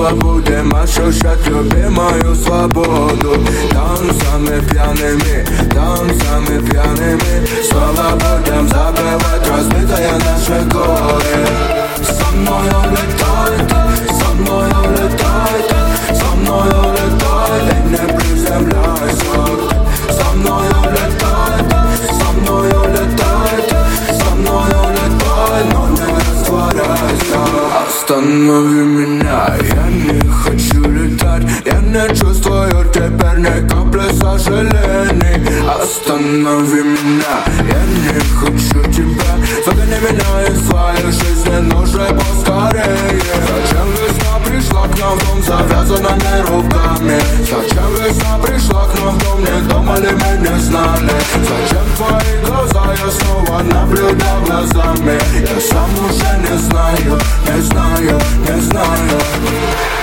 снова будем ощущать любимую свободу. Танцами пьяными, танцами пьяными. Снова будем забывать разбитые наши годы. Со мной улетай ты, со мной улетай ты, со мной улетай ты, не приземляйся. Со мной улетай ты, со мной улетай ты, со мной улетай, но не растворяйся. Останови меня, я не хочу летать. Я не чувствую теперь ни капли сожалений. Останови меня, я не хочу тебя. Выгони меня из своей жизни, но же поскорее. Зачем весна пришла к нам в дом завязанными руками? Зачем весна пришла к нам в дом, не думали, мы не знали? Зачем твои глаза я снова наблюдал глазами? Я сам уже не знаю, не знаю, не знаю.